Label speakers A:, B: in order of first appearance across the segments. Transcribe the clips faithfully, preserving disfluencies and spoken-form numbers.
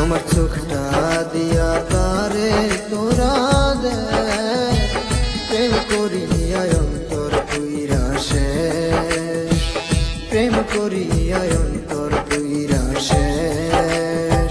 A: আমার চোখটা দিয়া তারে তোরা দে প্রেম করিয়া অন্তর পুইরা শেষ প্রেম করিয়া অন্তর পুইরা শেষ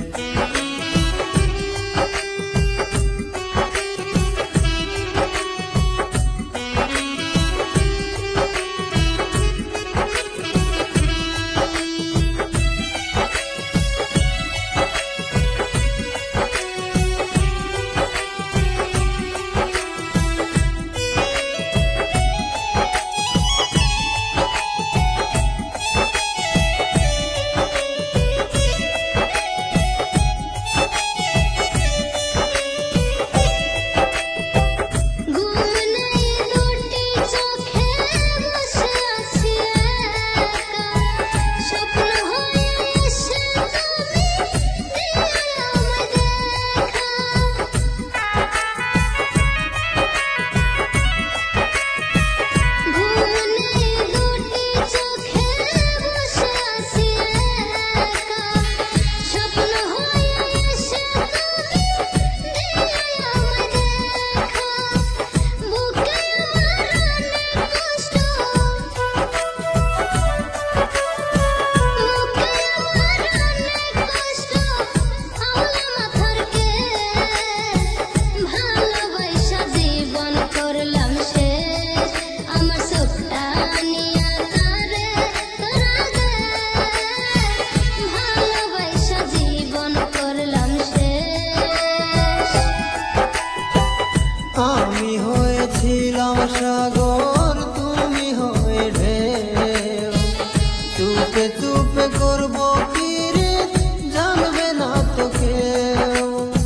A: আমি হয়েছিলাম সাগর তুমি হয়ে ঢেউ চুপে চুপে করবো কিরে জানবে না তো কেউ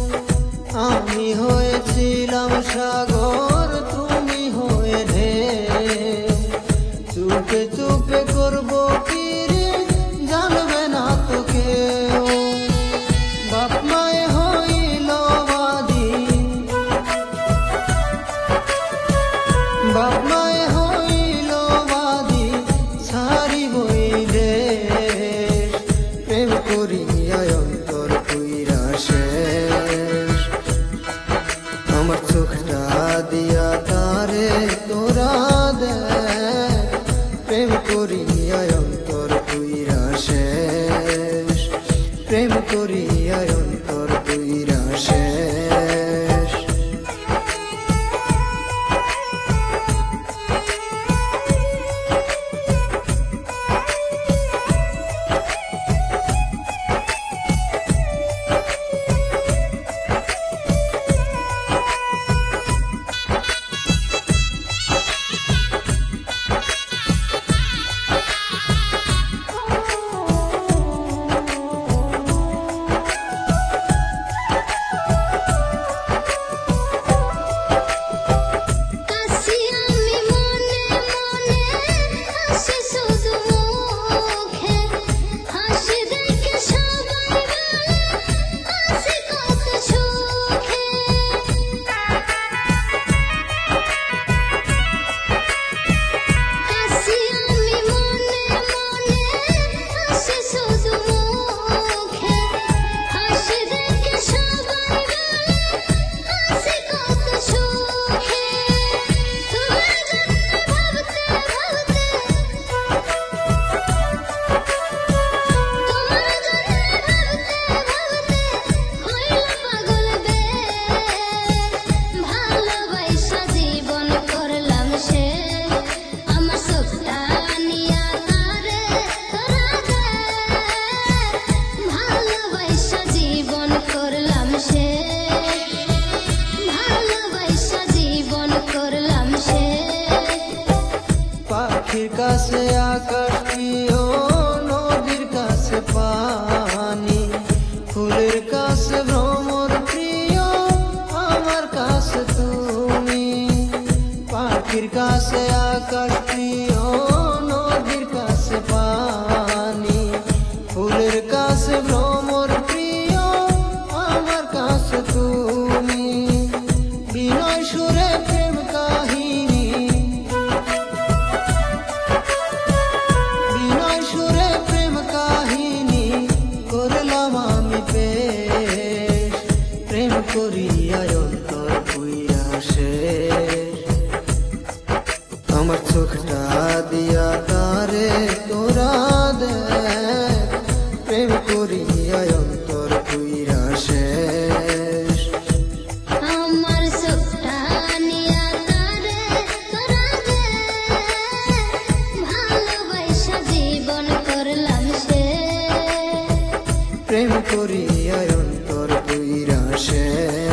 A: আমি হয়েছিলাম সাগর তুমি হয়ে ঢেউ চুপে চুপে করবো কিরে জানবে না তো কেউ বাপ মায়ে হইল বাদী বাপ মায়ে হইল বাদী ছাড়িব এই দেশ প্রেম করিয়া অন্তর পুইরা শেষ আমার চোখটা দিয়া তারে তোরা দে প্রেম করিয়া অন্তর পুইরা শেষ প্রেম করিয়া অন্তর পুইরা শেষ পাখির কাছে আকাশ প্রিয় নদীর কাছে পানি ফুলের কাছে ভ্রমর প্রিয় আমার কাছে তুমি পাখির কাছে আকাশ প্রিয় নদীর কাছে পানি ফুলের কাছে ভ্রমর প্রিয় আমার কাছে তুমি বিনয় সুরে প্রেম কাহিনী বিনয় সুরে প্রেম কাহিনী করলাম আমি পে অন্তর পুইরা শেষ।